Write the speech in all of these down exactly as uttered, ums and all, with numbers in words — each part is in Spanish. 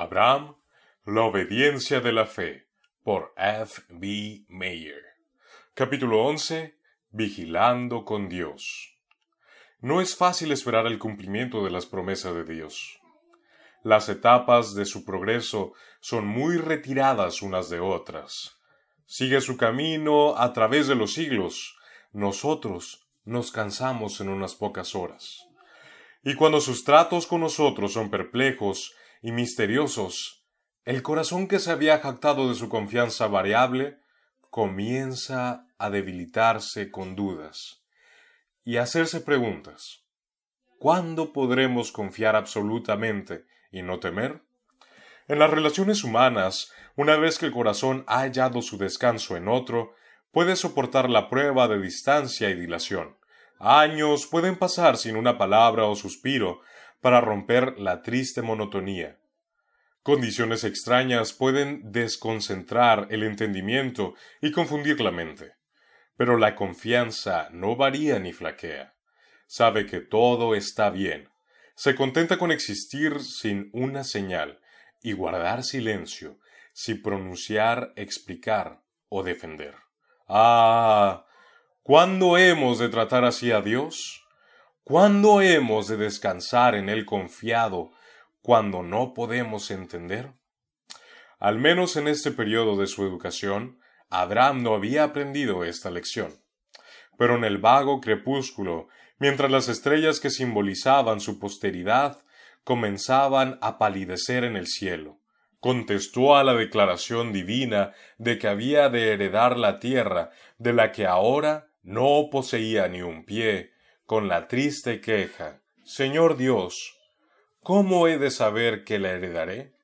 Abraham, la obediencia de la fe, por F B Meyer. Capítulo once. Vigilando con Dios. No es fácil esperar el cumplimiento de las promesas de Dios. Las etapas de su progreso son muy retiradas unas de otras. Sigue su camino a través de los siglos. Nosotros nos cansamos en unas pocas horas. Y cuando sus tratos con nosotros son perplejos y misteriosos, el corazón que se había jactado de su confianza variable comienza a debilitarse con dudas y a hacerse preguntas. ¿Cuándo podremos confiar absolutamente y no temer? En las relaciones humanas, una vez que el corazón ha hallado su descanso en otro, puede soportar la prueba de distancia y dilación. Años pueden pasar sin una palabra o suspiro para romper la triste monotonía. Condiciones extrañas pueden desconcentrar el entendimiento y confundir la mente. Pero la confianza no varía ni flaquea. Sabe que todo está bien. Se contenta con existir sin una señal y guardar silencio, sin pronunciar, explicar o defender. ¡Ah! ¿Cuándo hemos de tratar así a Dios? ¿Cuándo hemos de descansar en Él confiado cuando no podemos entender? Al menos en este periodo de su educación, Abraham no había aprendido esta lección. Pero en el vago crepúsculo, mientras las estrellas que simbolizaban su posteridad comenzaban a palidecer en el cielo, contestó a la declaración divina de que había de heredar la tierra de la que ahora no poseía ni un pie, con la triste queja: Señor Dios, ¿cómo he de saber que la heredaré?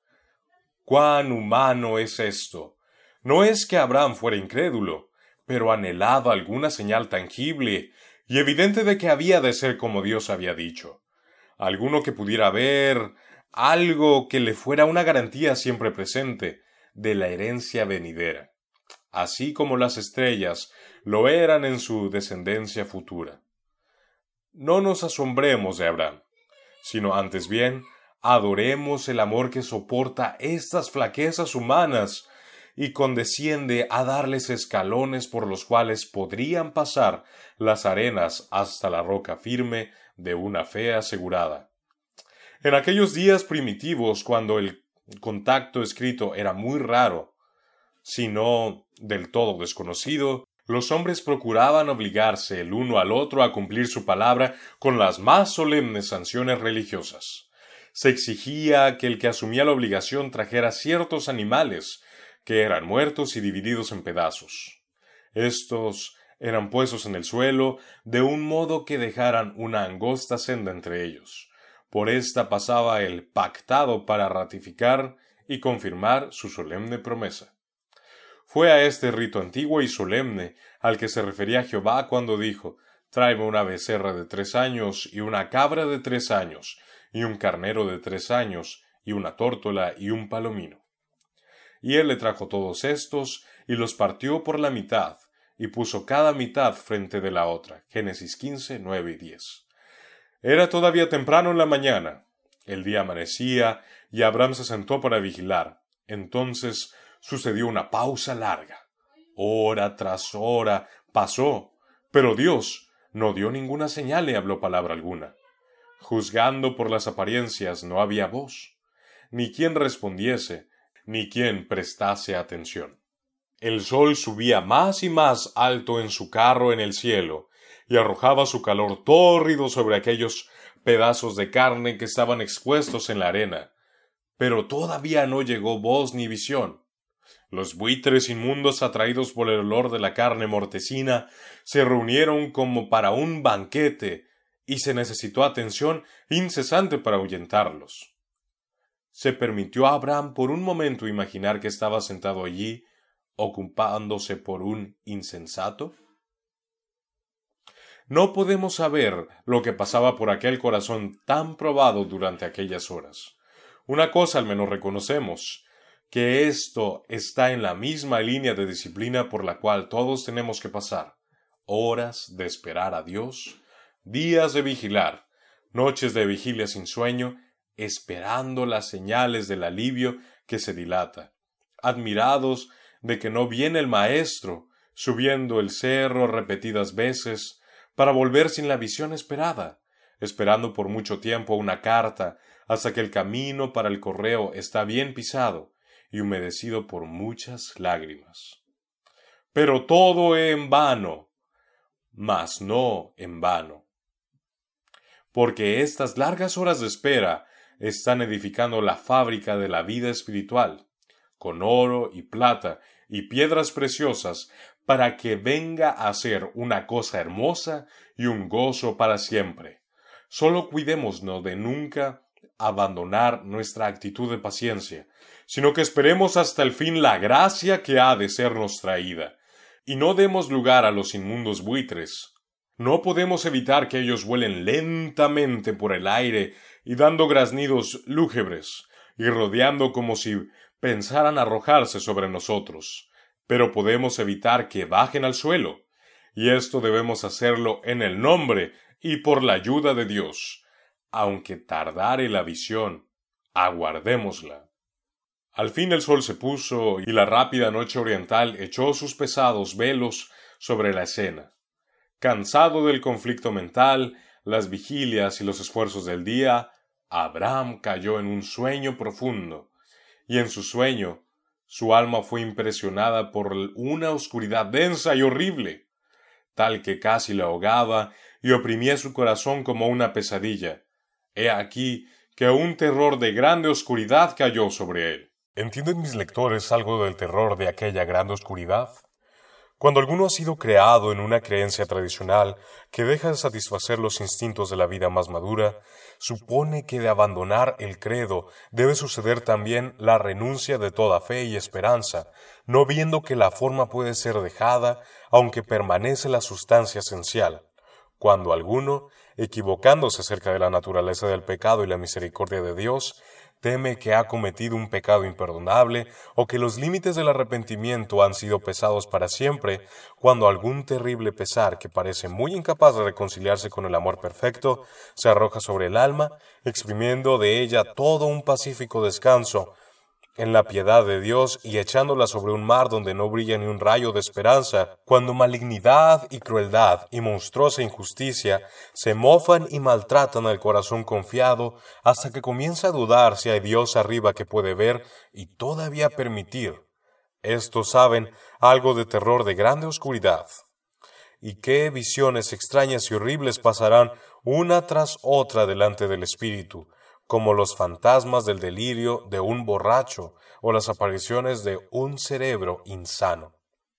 ¡Cuán humano es esto! No es que Abraham fuera incrédulo, pero anhelaba alguna señal tangible y evidente de que había de ser como Dios había dicho. Alguno que pudiera ver, algo que le fuera una garantía siempre presente de la herencia venidera, así como las estrellas lo eran en su descendencia futura. No nos asombremos de Abraham, sino antes bien adoremos el amor que soporta estas flaquezas humanas y condesciende a darles escalones por los cuales podrían pasar las arenas hasta la roca firme de una fe asegurada. En aquellos días primitivos, cuando el contacto escrito era muy raro, si no del todo desconocido, los hombres procuraban obligarse el uno al otro a cumplir su palabra con las más solemnes sanciones religiosas. Se exigía que el que asumía la obligación trajera ciertos animales que eran muertos y divididos en pedazos. Estos eran puestos en el suelo de un modo que dejaran una angosta senda entre ellos. Por esta pasaba el pactado para ratificar y confirmar su solemne promesa. Fue a este rito antiguo y solemne al que se refería Jehová cuando dijo: «Tráeme una becerra de tres años, y una cabra de tres años, y un carnero de tres años, y una tórtola, y un palomino». Y él le trajo todos estos, y los partió por la mitad, y puso cada mitad frente de la otra. Génesis quince, nueve y diez. Era todavía temprano en la mañana. El día amanecía, y Abraham se sentó para vigilar. Entonces sucedió una pausa larga. Hora tras hora pasó, pero Dios no dio ninguna señal ni habló palabra alguna. Juzgando por las apariencias, no había voz, ni quien respondiese, ni quien prestase atención. El sol subía más y más alto en su carro en el cielo, y arrojaba su calor tórrido sobre aquellos pedazos de carne que estaban expuestos en la arena. Pero todavía no llegó voz ni visión. Los buitres inmundos, atraídos por el olor de la carne mortecina, se reunieron como para un banquete, y se necesitó atención incesante para ahuyentarlos. ¿Se permitió a Abraham por un momento imaginar que estaba sentado allí, ocupándose por un insensato? No podemos saber lo que pasaba por aquel corazón tan probado durante aquellas horas. Una cosa al menos reconocemos, que esto está en la misma línea de disciplina por la cual todos tenemos que pasar: horas de esperar a Dios, días de vigilar, noches de vigilia sin sueño, esperando las señales del alivio que se dilata, admirados de que no viene el maestro, subiendo el cerro repetidas veces, para volver sin la visión esperada, esperando por mucho tiempo una carta, hasta que el camino para el correo está bien pisado y humedecido por muchas lágrimas. Pero todo en vano, mas no en vano. Porque estas largas horas de espera están edificando la fábrica de la vida espiritual, con oro y plata y piedras preciosas, para que venga a ser una cosa hermosa y un gozo para siempre. Solo cuidémonos de nunca abandonar nuestra actitud de paciencia, sino que esperemos hasta el fin la gracia que ha de sernos traída, y no demos lugar a los inmundos buitres. No podemos evitar que ellos vuelen lentamente por el aire y dando graznidos lúgubres, y rodeando como si pensaran arrojarse sobre nosotros, pero podemos evitar que bajen al suelo, y esto debemos hacerlo en el nombre y por la ayuda de Dios. Aunque tardare la visión, aguardémosla. Al fin el sol se puso y la rápida noche oriental echó sus pesados velos sobre la escena. Cansado del conflicto mental, las vigilias y los esfuerzos del día, Abraham cayó en un sueño profundo, y en su sueño su alma fue impresionada por una oscuridad densa y horrible, tal que casi le ahogaba y oprimía su corazón como una pesadilla. He aquí que un terror de grande oscuridad cayó sobre él. ¿Entienden mis lectores algo del terror de aquella grande oscuridad? Cuando alguno ha sido creado en una creencia tradicional que deja de satisfacer los instintos de la vida más madura, supone que de abandonar el credo debe suceder también la renuncia de toda fe y esperanza, no viendo que la forma puede ser dejada, aunque permanece la sustancia esencial. Cuando alguno, equivocándose acerca de la naturaleza del pecado y la misericordia de Dios, teme que ha cometido un pecado imperdonable o que los límites del arrepentimiento han sido pesados para siempre, cuando algún terrible pesar que parece muy incapaz de reconciliarse con el amor perfecto se arroja sobre el alma, exprimiendo de ella todo un pacífico descanso en la piedad de Dios y echándola sobre un mar donde no brilla ni un rayo de esperanza, cuando malignidad y crueldad y monstruosa injusticia se mofan y maltratan al corazón confiado hasta que comienza a dudar si hay Dios arriba que puede ver y todavía permitir. Estos saben algo de terror de grande oscuridad. Y qué visiones extrañas y horribles pasarán una tras otra delante del espíritu, como los fantasmas del delirio de un borracho o las apariciones de un cerebro insano.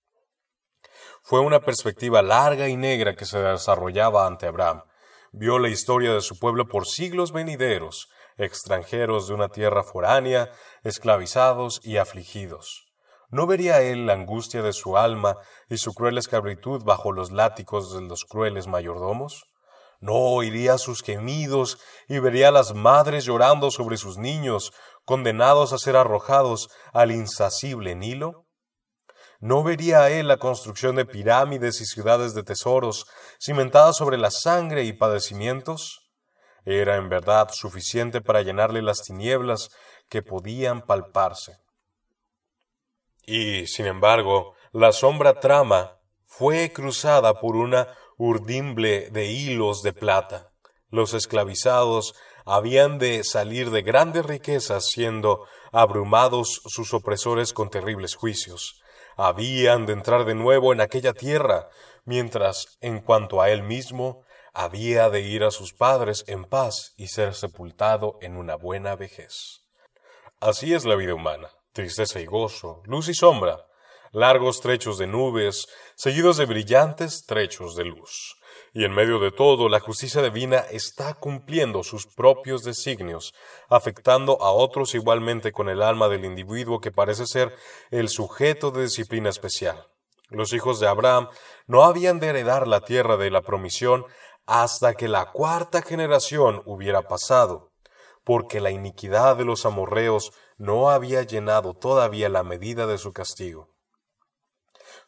Fue una perspectiva larga y negra que se desarrollaba ante Abraham. Vio la historia de su pueblo por siglos venideros, extranjeros de una tierra foránea, esclavizados y afligidos. ¿No vería él la angustia de su alma y su cruel esclavitud bajo los látigos de los crueles mayordomos? ¿No oiría sus gemidos y vería a las madres llorando sobre sus niños, condenados a ser arrojados al insacible Nilo? ¿No vería a él la construcción de pirámides y ciudades de tesoros, cimentadas sobre la sangre y padecimientos? Era en verdad suficiente para llenarle las tinieblas que podían palparse. Y, sin embargo, la sombra trama fue cruzada por una urdimbre de hilos de plata. Los esclavizados habían de salir de grandes riquezas siendo abrumados sus opresores con terribles juicios. Habían de entrar de nuevo en aquella tierra, mientras, en cuanto a él mismo, había de ir a sus padres en paz y ser sepultado en una buena vejez. Así es la vida humana, tristeza y gozo, luz y sombra, largos trechos de nubes, seguidos de brillantes trechos de luz. Y en medio de todo, la justicia divina está cumpliendo sus propios designios, afectando a otros igualmente con el alma del individuo que parece ser el sujeto de disciplina especial. Los hijos de Abraham no habían de heredar la tierra de la promisión hasta que la cuarta generación hubiera pasado, porque la iniquidad de los amorreos no había llenado todavía la medida de su castigo.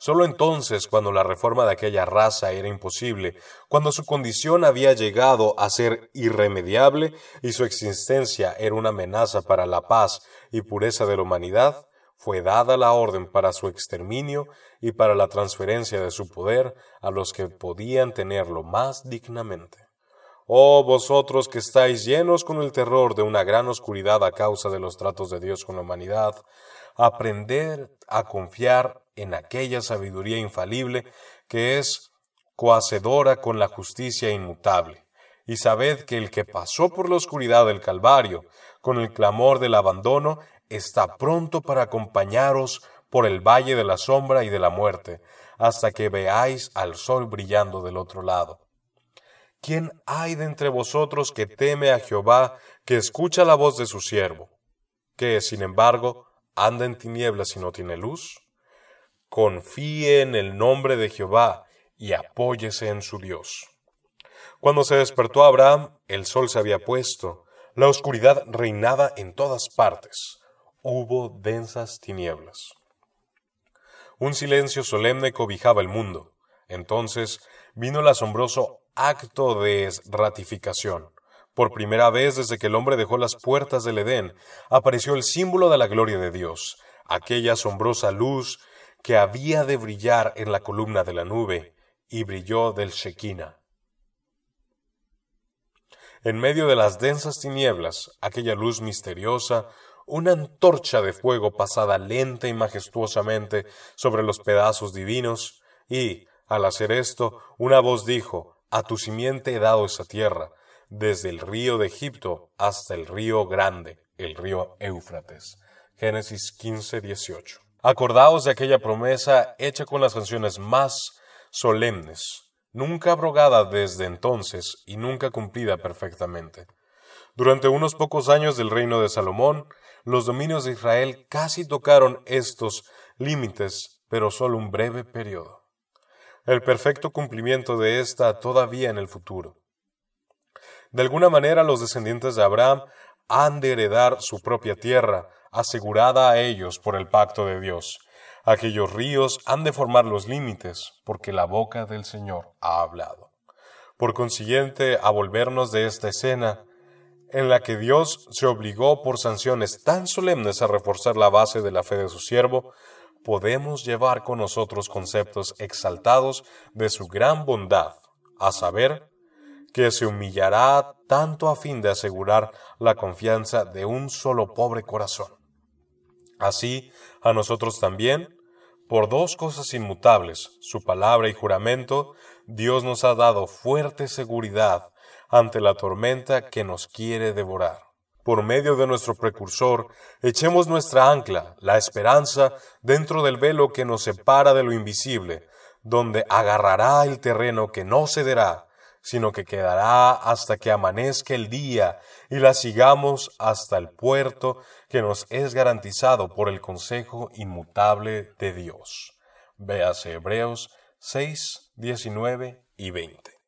Solo entonces, cuando la reforma de aquella raza era imposible, cuando su condición había llegado a ser irremediable y su existencia era una amenaza para la paz y pureza de la humanidad, fue dada la orden para su exterminio y para la transferencia de su poder a los que podían tenerlo más dignamente. Oh vosotros que estáis llenos con el terror de una gran oscuridad a causa de los tratos de Dios con la humanidad, aprended a confiar en aquella sabiduría infalible que es cohacedora con la justicia inmutable, y sabed que el que pasó por la oscuridad del Calvario, con el clamor del abandono, está pronto para acompañaros por el valle de la sombra y de la muerte, hasta que veáis al sol brillando del otro lado. ¿Quién hay de entre vosotros que teme a Jehová, que escucha la voz de su siervo, que, sin embargo, anda en tinieblas y no tiene luz? Confíe en el nombre de Jehová y apóyese en su Dios. Cuando se despertó Abraham, el sol se había puesto, la oscuridad reinaba en todas partes, hubo densas tinieblas. Un silencio solemne cobijaba el mundo. Entonces vino el asombroso acto de ratificación. Por primera vez desde que el hombre dejó las puertas del Edén, apareció el símbolo de la gloria de Dios, aquella asombrosa luz que había de brillar en la columna de la nube, y brilló del Shekinah. En medio de las densas tinieblas, aquella luz misteriosa, una antorcha de fuego pasada lenta y majestuosamente sobre los pedazos divinos, y, al hacer esto, una voz dijo: «A tu simiente he dado esa tierra, desde el río de Egipto hasta el río grande, el río Éufrates». Génesis quince, dieciocho. Acordaos de aquella promesa hecha con las canciones más solemnes, nunca abrogada desde entonces y nunca cumplida perfectamente. Durante unos pocos años del reino de Salomón, los dominios de Israel casi tocaron estos límites, pero solo un breve periodo. El perfecto cumplimiento de esta todavía en el futuro. De alguna manera los descendientes de Abraham han de heredar su propia tierra, asegurada a ellos por el pacto de Dios. Aquellos ríos han de formar los límites, porque la boca del Señor ha hablado. Por consiguiente, a volvernos de esta escena, en la que Dios se obligó por sanciones tan solemnes a reforzar la base de la fe de su siervo, podemos llevar con nosotros conceptos exaltados de su gran bondad, a saber, que se humillará tanto a fin de asegurar la confianza de un solo pobre corazón. Así, a nosotros también, por dos cosas inmutables, su palabra y juramento, Dios nos ha dado fuerte seguridad ante la tormenta que nos quiere devorar. Por medio de nuestro precursor, echemos nuestra ancla, la esperanza, dentro del velo que nos separa de lo invisible, donde agarrará el terreno que no cederá, sino que quedará hasta que amanezca el día y la sigamos hasta el puerto que nos es garantizado por el consejo inmutable de Dios. Véase Hebreos seis, diecinueve y veinte.